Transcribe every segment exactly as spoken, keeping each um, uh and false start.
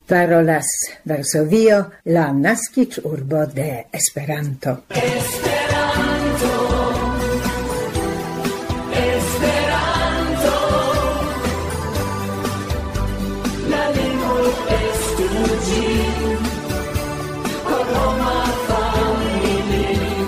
Parolas Varsovio, la naskic urbo de Esperanto. Esperanto, Esperanto, la lingvo estu ĝi, por homa familio.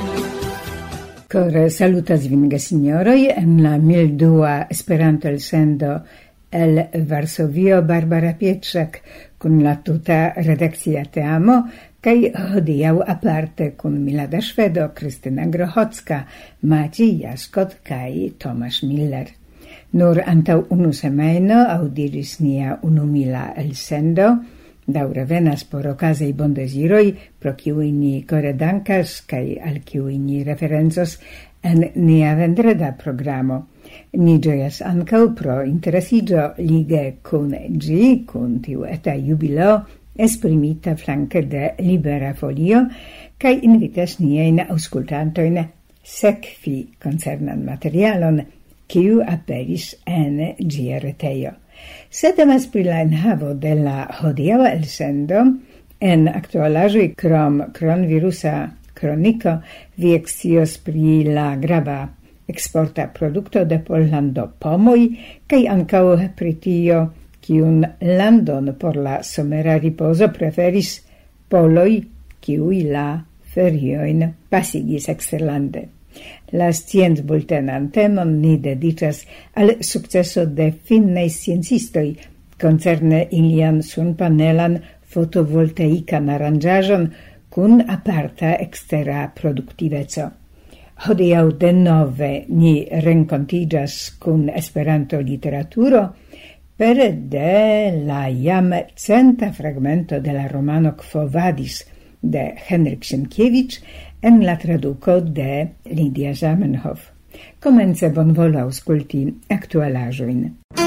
Kore salutas vin gesinjoroj en la mil dua Esperanto elsendo el Varsovio, Barbara Pietrzak con la tuta redakcia teamo, kaj hodiaŭ aparte kun Milada Švedo, Kristina Grochocka, Maciej Jaskot kaj Tomasz Miller. Nur antaŭ unu semajno aŭdiĝis nia unumila elsendo, daŭre venas por okazaj bondeziroj, pro kiuj ni kore dankas kaj al kiuj ni referencos en nia vendreda programo. Ni ĝojas ankaŭ pro interesiĝo lige kun ĝi, kun tiu eta jubilo esprimita flanke de Libera Folio, kaj invitas niajn aŭskultantojn sekvi koncernan materialon, kiu aperis en ĝia retejo. Se temas pri la enhavo de la hodiaŭa elsendo, en aktualaĵoj krom kronvirusa kroniko vi ekscios pri la grava exporta produkto de Pollando pomoj, kaj ankaŭ pri tio, kiun landon por la somera ripozo preferis poloj, kiuj la feriojn pasigis eksterlande. La sciencbultenan temon ni dediĉas al sukceso de finnaj sciencistoj koncerne ilian sunpanelan fotovoltaikan aranĝaĵon kun aparta ekstera produktiveco. Hodiaŭ denove ni renkontiĝas kun Esperanto literaturo pere de la jam centa fragmento de la romano Quo Vadis de Henryk Sienkiewicz en la traduko de Lidia Zamenhof. Komence bonvolu aŭskulti aktualaĵojn.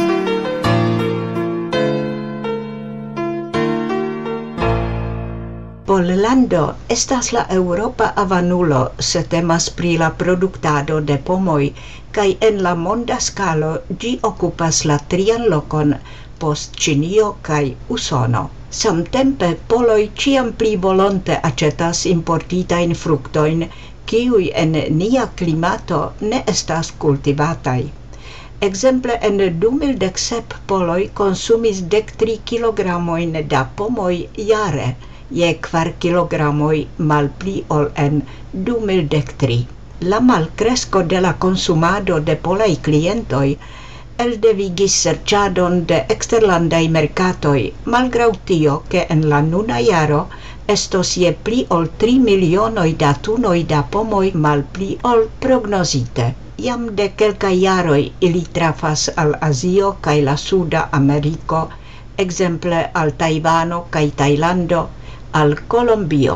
Pollando estas la Eŭropa avanulo se temas pri la produktado de pomoj, kaj en la monda skalo ĝi okupas la trian lokon post Ĉinio kaj Usono. Samtempe poloj ĉiam pli volonte aĉetas importitajn fruktojn, kiuj en nia klimato ne estas kultivataj. Ekzemple en du mil dek sep poloj konsumis dek tri kilogramojn da pomoj jare, je kvar kilogramoj malpli ol en du mil dek tri. La malkresko de la konsumado de polaj klientoj eldevigis serĉadon de eksterlandaj merkatoj, malgraŭ tio, ke en la nuna jaro estos je pli ol tri milionoj da tunoj da pomoj malpli ol prognozite. Jam de kelkaj jaroj ili trafas al Azio kaj la Suda Ameriko, ekzemple al Tajvano kaj Tajlando, al Kolombio.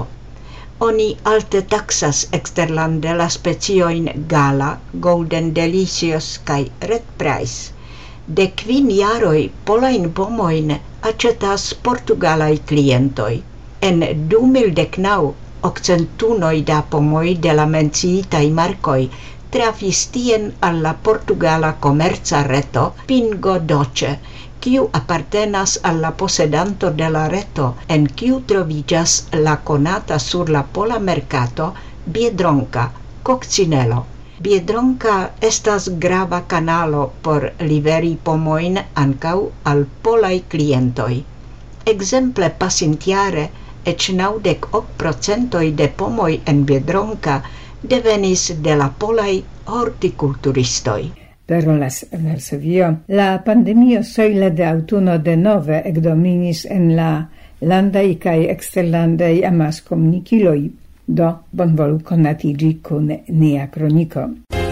Oni alte taksas eksterlande la speciojn Gala, Golden Delicious kaj Red Price. De kvin jaroj polajn pomojn aĉetas portugalaj klientoj. En du mil dek naŭ okcentunoj da pomoj de la menciitaj markoj trafis tien al la portugala komerca reto Pingo Doce, kiu apartenas al la posedanto de la reto, en kiu troviĝas la konata sur la pola merkato Biedronka, kokcinelo. Biedronka estas grava kanalo por liveri pomojn ankaŭ al polaj klientoj. Ekzemple pasintjare eĉ naŭdek ok procentoj de pomoj en Biedronka devenis de la polaj hortikulturistoj. Parolas Varsovio, la pandemio soile de aŭtuno denove ekdominis en la landaj kaj eksterlandaj amaskomunikiloj. Do bonvolu konatiĝi kun nia kroniko.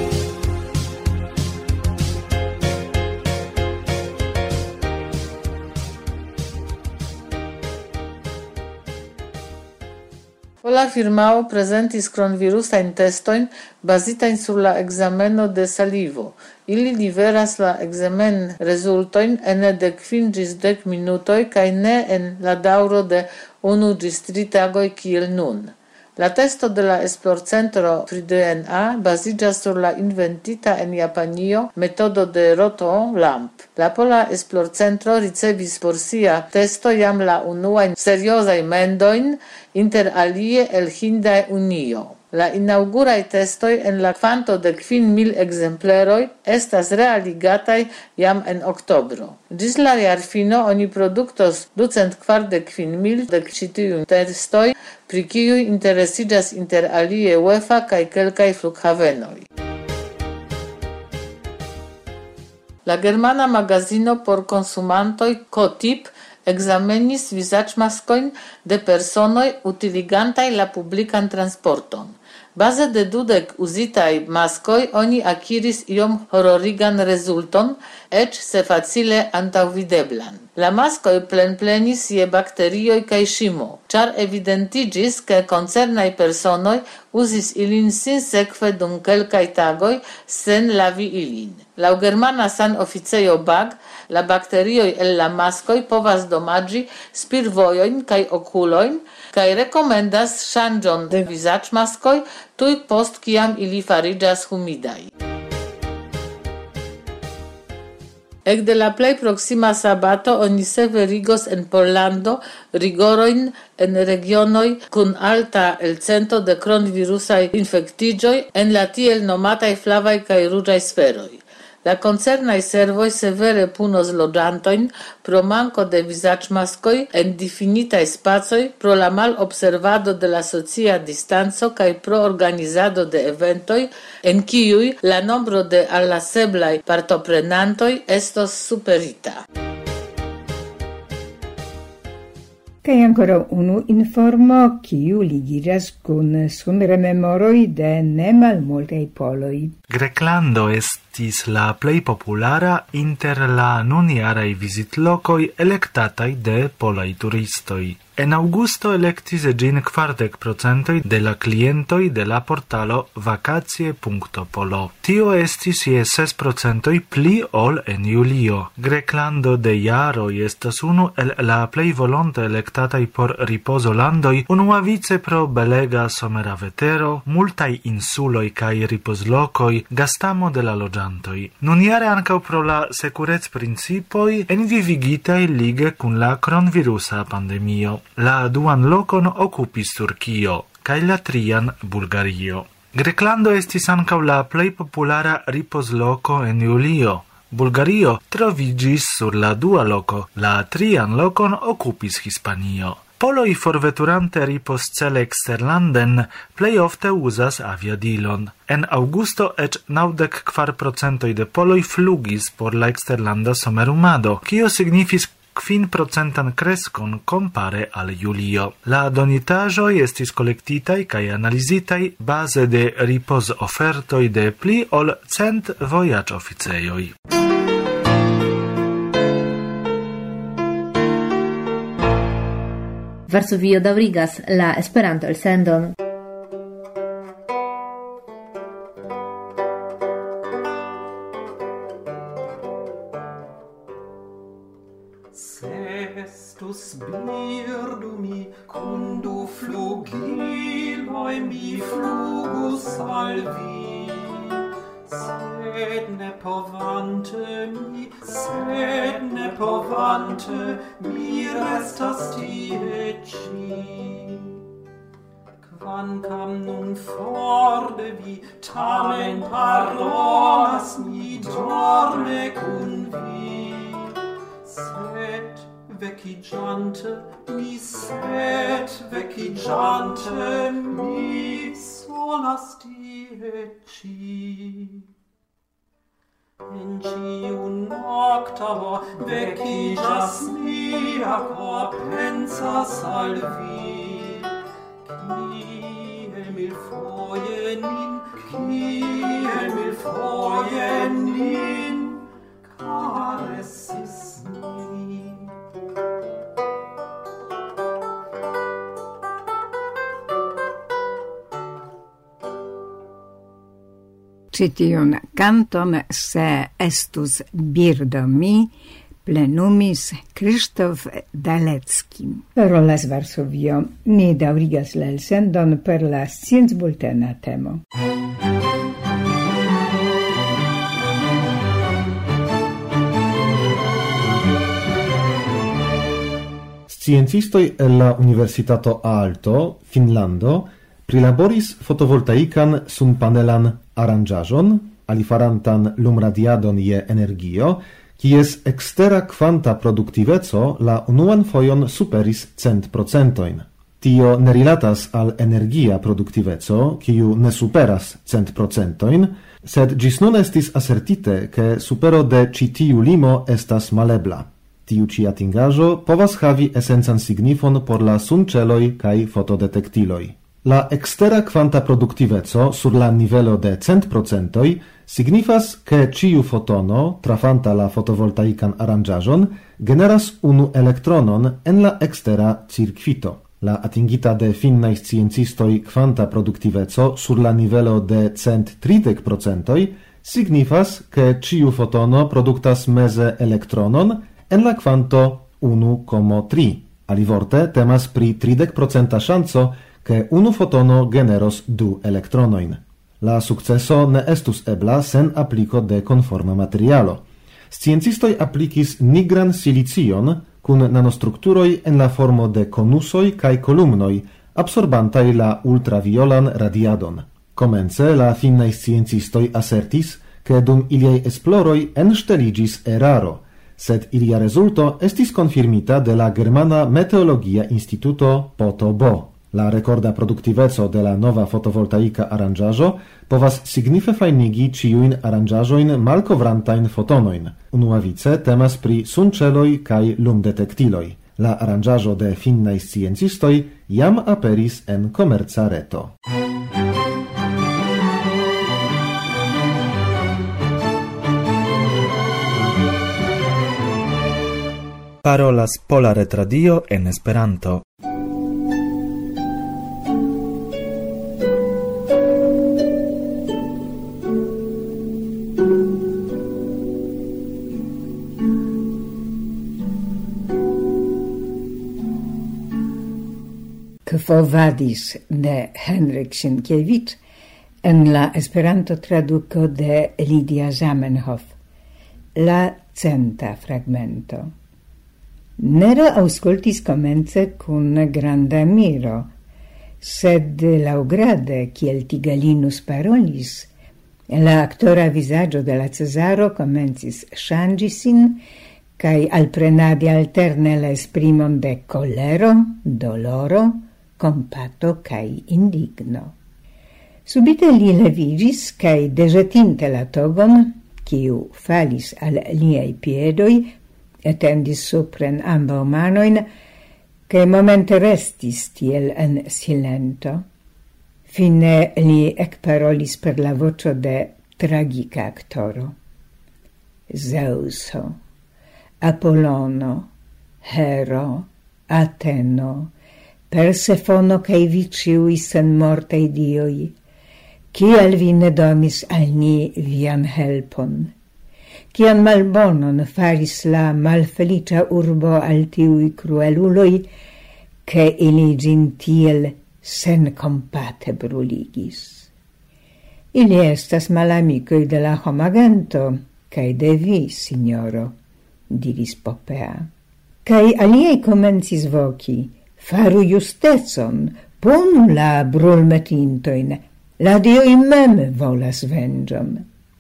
Pola firmao prezentis kronvirusajn testojn bazitajn sur la ekzameno de salivo. Ili liveras la ekzamen rezultojn ene de kvin ĝis dek minutoj kaj ne en la daŭro de unu ĝis tri tagoj kiel nun. La testo de la esplorcentro pri D N A baziĝas sur la inventita en Japanio metodo de Roto-Lamp. La pola esplorcentro ricevis por sia testo jam la unuajn seriozaj mendojn, inter alie el Hinda Unio. La inauguraj testoj en la kvanto de kvin mil ekzempleroj estas realigataj jam en oktobro. Ĝis la jarfino oni produktos ducent kvardek kvin mil de ĉi tiuj testoj, pri kiuj interesiĝas inter alie UEFA kaj kelkaj flughavenoj. La germana magazino por konsumantoj Kotip ekzamenis vizaĝmaskojn de personoj utiligantaj la publikan transporton. Baze de dudek uzitaj maskoj oni akiris iom hororigan rezulton, eĉ se facile antaŭvideblan. La maskoj plenplenis je bakterioj kaj ŝimo, ĉar evidentiĝis, ke koncernaj personoj uzis ilin sinsekve dum kelkaj tagoj sen lavi ilin. Laŭ germana sanoficejo B A G, la bakterioj el la maskoj povas domaĝi spirvojojn kaj okulojn, kaj rekomendas ŝanĝon de vizaĝmaskoj tuj post kiam ili fariĝas humidaj. Ekde la plej proksima sabato oni severigos en Pollando rigorojn en regionoj kun alta elcento de kronvirusaj infektiĝoj en la tiel nomataj flavaj kaj ruĝaj sferoj. La koncernaj servoj severe punos loĝantojn pro manko de vizaĝmaskoj en difinitaj spacoj, pro la malobservado de la socia distanco kaj pro organizado de eventoj, en kiuj la nombro de allaseblaj partoprenantoj estos superita. Kaj ancora unu informo, kiu ligiĝas kun sunrememoroj de ne malmultaj poloj. Greklando estis la plej populara inter la nunjaraj vizitlokoj elektataj de polaj turistoj. En augusto electis ĝin kvardek procentoj de la klientoj de la portalo vacacie punto polo. Tio estis je ses procentoj pli ol en julio. Greklando de jaroj estas unu el la plej volonte elektataj por ripozolandoj, unuavice pro belega somera vetero, multaj insuloj kaj ripozlokoj, gastamo de la loĝantoj. Nunjare ankaŭ pro la sekurecprincipoj envivigitaj lige kun la kronvirusa pandemio. La duan lokon okupis Turkio, kaj la trian Bulgario. Greklando estis ankaŭ la plej populara ripozloko en julio. Bulgario troviĝis sur la dua loko, la trian lokon okupis Hispanio. Poloj forveturante ripozcele eksterlanden plej ofte uzas aviadilon. En augusto eĉ naŭdek kvar procentoj de poloj flugis por la eksterlanda somerumado, kio signifis kvin procentan kreskon kompare al julio. La donitaĵoj estis kolektitaj kaj analizitaj baze de ripozofertoj de pli ol cent vojaĝoficejoj. Varsovio daŭrigas la Esperanto-elsendon. Cestus birdu mi, cum du flugiloi mi flugus al vi. Sed ne povante mi, sed ne povante mi restas tie ci. Quancam nun for de vi, tamen parolas mi dorme cun vi. Sed vecigiante mi, sed vecigiante mi, solas tie ci. In ciu noctavo vecigas mia cor pensas al vi. Kiel mil foje nin, kiel mil foje nin caressis mi. Citiun canton Se estus birdo mi plenumis Krzysztof Dalecki. Parolas Varsovio, ni daŭrigas la elsendon per la sciencbultena temo. Sciencistoi el la Universitato Aalto, Finlando, prilaboris fotovoltaikan sunpanelan aranĝaĵon, alifarantan lumradiadon je energio, kies ekstera kvanta produktiveco la unuan fojon superis cent procentojn. Tio ne rilatas al energia produktiveco, kiu ne superas cent procentojn, sed ĝis nun estis asertite, ke supero de ĉi tiu limo estas malebla. Tiu ci atingaĵo povas havi esencan signifon por la sunĉeloj kaj fotodetektiloj. La ekstera kvanta produktiveco sur la nivelo de cent procentoj signifas, ke ĉiu fotono, trafanta la fotovoltaikan aranĝaĵon, generas unu elektronon en la ekstera cirkvito. La atingita de finnaj sciencistoj kvanta produktiveco sur la nivelo de cent tridek procentoj signifas, ke ĉiu fotono produktas meze elektronon en la kvanto unu komo tri. Alivorte temas pri tridek procenta ŝanco, ke unu fotono generos du elektronoin. La sukceso ne estus ebla sen apliko de konforma materialo. Sciencistoj aplikis nigran silicion kun nanostrukturoj en la formo de konusoj kaj kolumnoj, absorbantaj la ultraviolan radiadon. Komence la finnaj sciencistoj asertis, ke dum iliaj esploroj enŝteliĝis eraro, sed ilia rezulto estis konfirmita de la Germana Meteologia Instituto P O T O B O. La rekorda produktiveco de la nova fotovoltaika aranĝaĵo povas signife fajnigi ĉiujn aranĝaĵojn malkovrantajn fotonojn. Unuavice temas pri sunĉeloj kaj lumdetektiloj. La aranĝaĵo de finnaj sciencistoj jam aperis en komerca reto. Parolas Pola Retradio en Esperanto. Quo vadis de Henryk Sienkiewicz en la Esperanto traduco de Lidia Zamenhof. La centa fragmento. Nero auscultis comence cun granda miro, sed laugrade, kiel Tigalinus parolis, la actora visaggio de la Cesaro comencis ŝanĝi sin, kaj alprenadi alterne la esprimon de kolero, doloro, compato kaj indigno. Subite li leviĝis kaj deĵetinte la togon, kiu falis al liaj piedoj, etendis supren ambaŭ manojn, kaj momente restis tiel en silento. Fine li ekparolis per la voĉo de tragika aktoro. Zeŭso, Apollono, Hero, Ateno, Persefono kaj vi ĉiuj senmortaj dioj, kial vi ne donis al ni vian helpon? Kian malbonon faris la malfelicia urbo al tiuj crueluloj, ke ili ĝin tiel senkompate bruligis. Ili estas malamikoj de la homagento, kaj de vi, signoro, diris Popea. Kaj aliaj komencis voki, faru justecon, punu la brulmetintojn, la dioj mem volas venĝon.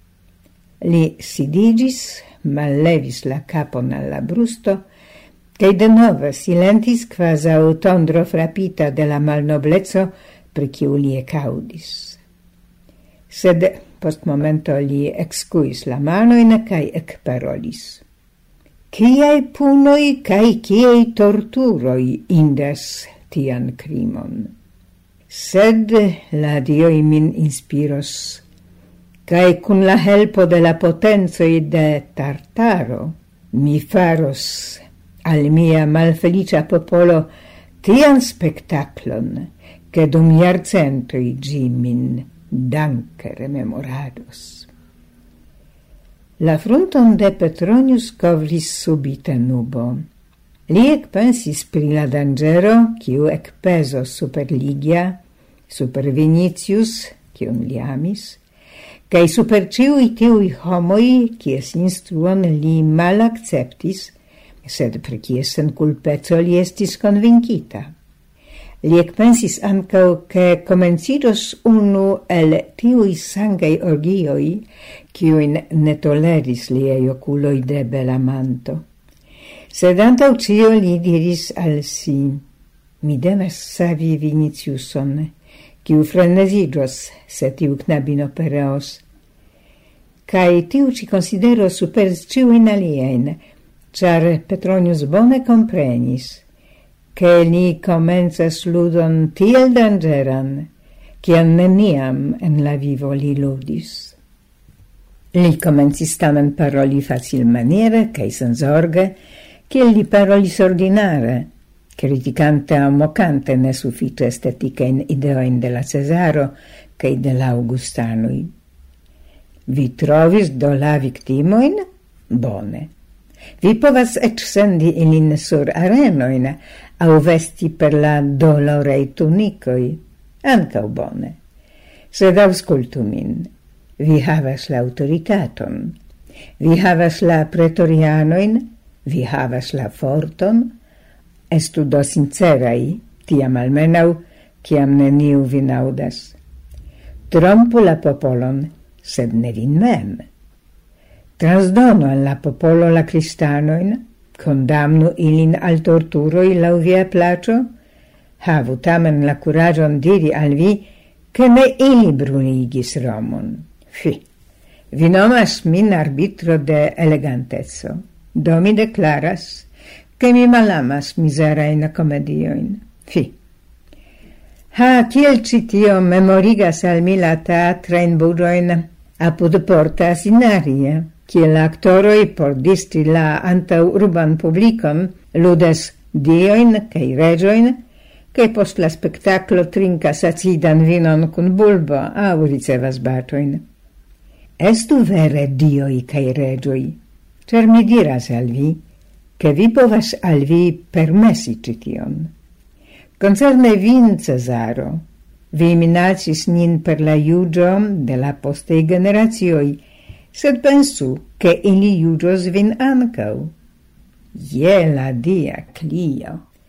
Li sidigis, mallevis la capon alla brusto, kaj denove silentis kvazaŭ tondro frapita de la malnobleco, pri kiu li ekaŭdis. Sed post momento li ekskuis la manojn kaj ekparolis. Kiaj punoj kaj kiaj torturoj indas tian krimon? Sed la dioj min inspiros, kaj kun la helpo de la potencoj de Tartaro mi faros al mia malfelicia popolo tian spektaklon, ke dum jarcentoj ĝi min danke rememorados. La frunton de Petronius covris subite nubo. Li ekpensis pri la dangero, kiu ekpezos super Ligia, super Vinicius, kiun li amis, kai super ciui tiui homoi, kies instruon li mal acceptis, sed per kies senculpezzo li estis convincita. Li ekpensis ancau che comencidos unu el tiui sangei orgioi, kiuin ne toleris liei oculoi de belamanto. Sed antau cio li diris al si, mi devas savi Viniciuson, kiu frenesigos se tiu knabino pereos, kai tiu ci considero super ciuin alien, char Petronius bone comprenis, che li comenzas ludon tiel dangeran, ciam neniam en la vivo li ludis. Li comencis tamen paroli facil maniere, cae senzorge, ciel li parolis ordinare, criticante o mocante ne suffice esteticain ideoin de la Cesaro, cae de la Augustanui. Vi trovis do la victimoin? Bone. Vi povas ec sendi ilin sur arenoin, au vesti per la dolorei tunicoi, ancau bone. Sed auscultu min, vi havas la autoritaton, vi havas la pretorianoin, vi havas la forton, estu do sincerai, tiam almenau, ciam neniu vin audas. Trompu la popolon, sed ne vin mem. Transdono al la popolo la cristanoin, condamnu ilin al torturoi lau via placio, havu tamen la curagion diri al vi che ne ili bruligis Romon. Fi, vi nomas min arbitro de elegantezzo. Do mi declaras che mi malamas miserain comedioin. Fi. Ha, kiel citio memorigas al mi la teatrain budoin apud porta Asinaria, kiel actoroi por distri la antau urban publicon ludes dioin cae regioin, cae post la spectaclo trincas acidan vinon cun bulbo au ricevas batoin. Estu vere dioi cae regioi, cer mi diras al vi, che vi povas al vi permessi cition. Concerne vin, Cesaro, vi minacis nin per la iugio de la postei generatioi, sed pensu che ili iugios vin ancau. Je la dia Clio.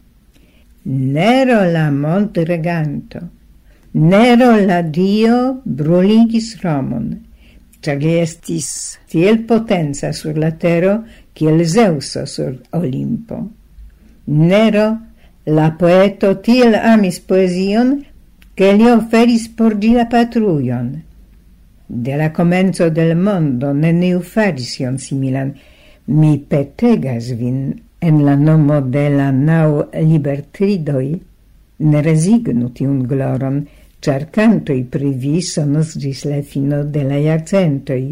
Nero la mont reganto, Nero la dio bruligis Romon, cer li estis tiel potenza sur la tero, kiel Zeuso sur Olimpo. Nero, la poeto tiel amis poesion, che li oferis por gi la patruion. De la comenzo del mondo neniu faris ion similan. Mi petegas vin en la nomo de la nau libertridoi. Ne resignu tiun gloron, char cantoi pri vi sonos gis la fino de la iarcentoi.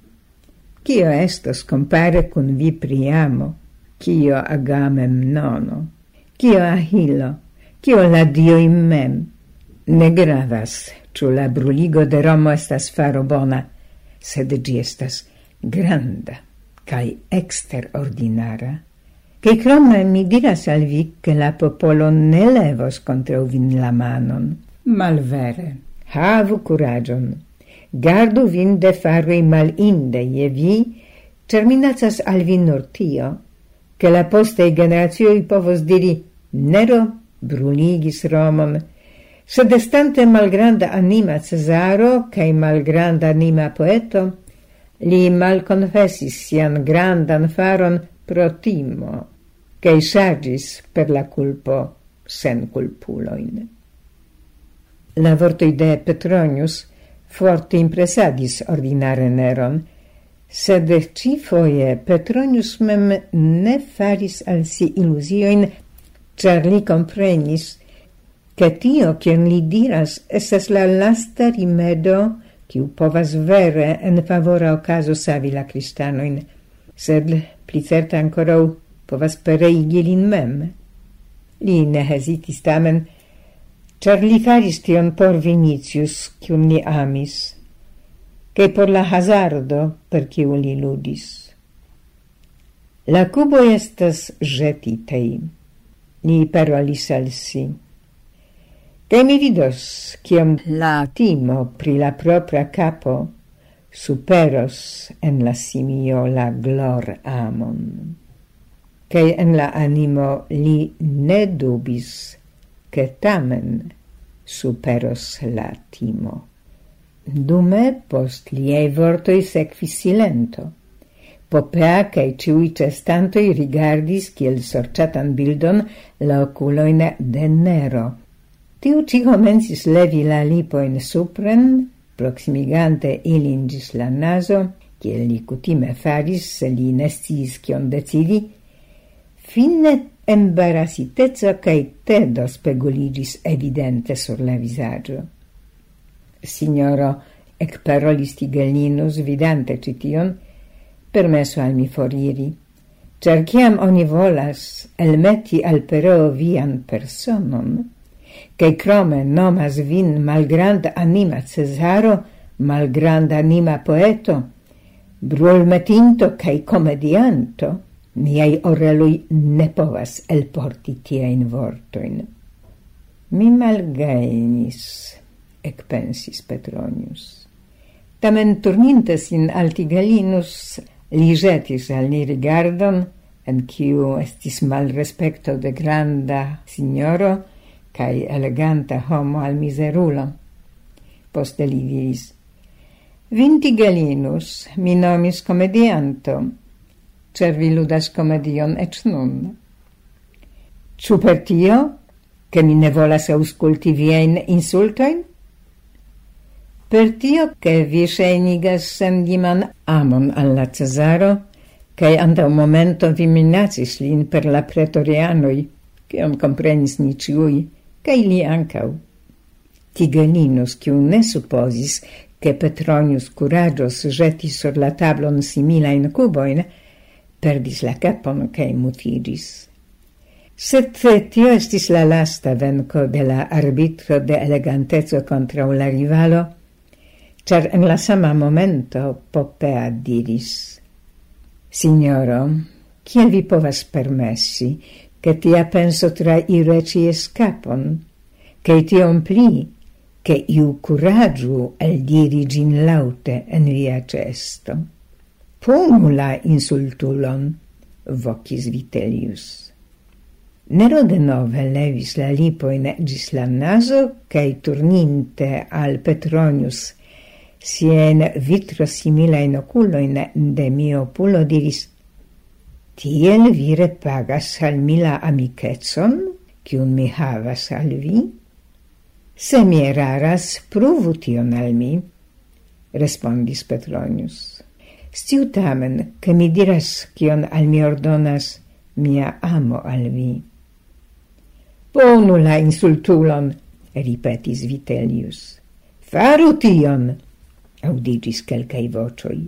Cio estos compare cun vi priamo? Cio Agame nono? Cio Ahilo? Cio la dioi mem? Ne gravas, ciu la bruligo de Romo estas faro bona, sed gi estas granda, cae exterordinara. Che crome mi diras al vi che la popolo ne levos contra vin la manon. Malvere, havu curagion. Gardu vin de farui malinde je vi, cer minacas al vi nur tio, che la postei generatioi povos diri Nero bruligis Romon, sed estante malgranda anima Cesaro, cae malgranda anima poeto, li malconfessis sian grandan faron pro timo, cae sagis per la culpo sen culpuloin. La vortoi de Petronius forte impresadis ordinare Neron, sed ci foie Petronius mem ne faris al si illusioin, char li comprenis che tio quien li diras estes la lasta rimedo quiu povas vere en favora ocaso savi la cristanoin, sed pli certa ancorau povas pereigi lin mem. Li ne hesitis tamen, char li faris tion por Vinicius, quium li amis, che por la hazardo per kiu li ludis. La cubo estas jetitei, li parolis al si. Che mi vidos, ciam la timo pri la propria capo superos en la simio la glor amon. Che en la animo li ne dubis, che tamen superos la timo. Dume post liei vortoi sekvis silento. Popea cae ciui cestantoi rigardis kiel sorciatan bildon la oculoin de Nero. Tiu ci comencis levi la lipoin supren, proximigante ilin gis la naso, kiel li cutime faris, se li nestis cion decidi, finne embarasitezo cae tedo speguligis evidente sur la visaggio. Signoro, ec parolis Tigellinus, vidante cition, permesso al mi foriri, cer ciam oni volas elmeti al pereo vian personon, che crome nomas vin malgranda anima Cesaro, malgranda anima poeto, brulmetinto cae comedianto, miei orelui ne povas elporti tiein vortoin. Mi malgainis, ec pensis Petronius. Tamen turninte sin al Tigellinus, li jetis al ni rigardon, en kiu estis mal respecto de granda signoro, cae eleganta homo al miserulo. Poste li diris, vin Tigellinus mi nomis comedianto, cer vi ludas comedion ec nun. Ciu per tio, che mi ne volas ausculti vien insultoin? Per tio, che vi scenigas sendiman amon alla Cesaro, cae anta un momento vi minacis lin per la pretorianoi, che on comprenis ni ciui, cae li ancau. Tigellinus, ciu ne supposis che Petronius curagios jetis sur la tablon similain cuboin, perdis la capon cae mutigis. Sed tio estis la lasta venco de la arbitro de elegantezo contra la rivalo, char en la sama momento Popea diris, Signoro, kiel vi povas permessi, che tia penso traire cies capon, che tiom pli, che iu curagiu el diri gin laute en via cesto. Punu la insultulon, vocis Vitellius. Nero de nove levis la lipoin gis la naso, cae turninte al Petronius sien vitro similain oculoin de mio opulo diris, tiel vi repagas al mi la amicetson, cium mi havas al vi? Se mi eraras, pruvu tion al mi, respondis Petronius. Stiu tamen, che mi diras cion al mi ordonas mia amo al vi. Ponu la insultulon, ripetis Vitellius. Faru tion, audigis quelcae vocioi.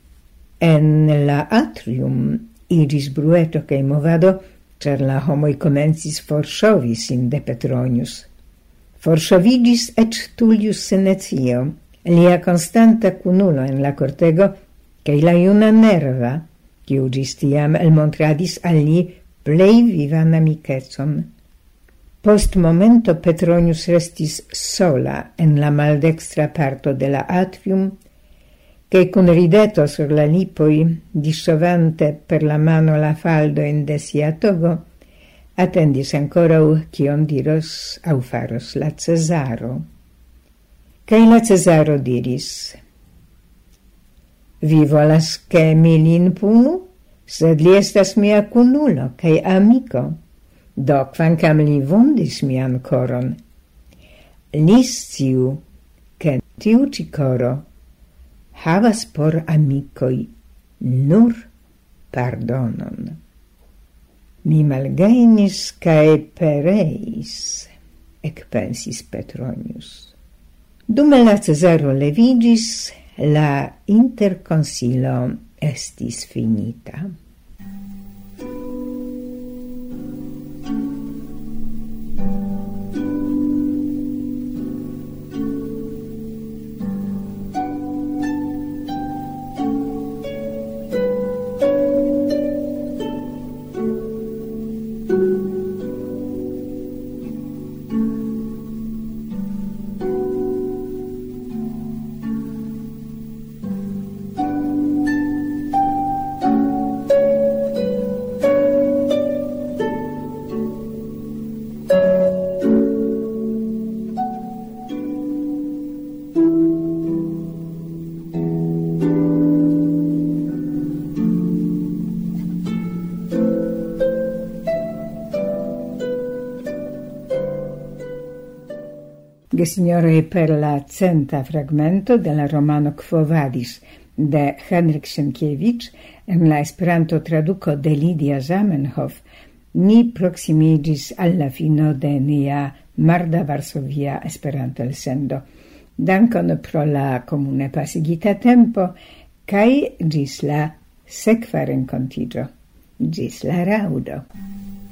En la atrium iris brueto cae movado, cer la homoi comencis forshovi sin de Petronius. Forshovigis ec Tullius Senecio, lia constanta cunulo en la cortego, cae la iuna Nerva, quiu gis tiam elmontradis al li plei vivan amicetson. Post momento Petronius restis sola en la maldextra parto de la atrium, che con rideto sur la lipoi, disciovante per la mano la faldo in de sia togo, attendis ancora cion diros au faros la Cesaro. Cae la Cesaro diris, vi volas che mi lin punu? Sed li estas mia cunulo, cae amico. Do, quancam li vundis mian coron, li sciu, che tiu ci coro havas por amicoi nur pardonon. Mi malgainis cae pereis, ec pensis Petronius. Dume la Cesaro levigis, la interconsilo estis finita. Gesignoroi, per la centa fragmento de la romano Quo Vadis de Henryk Sienkiewicz en la Esperanto traduco de Lidia Zamenhof, ni proximigis alla fino de nia marda Varsovia Esperanto elsendo. Dankon pro la comune pasigita tempo, kai gis la sekva renkontigio. Gis la raudo.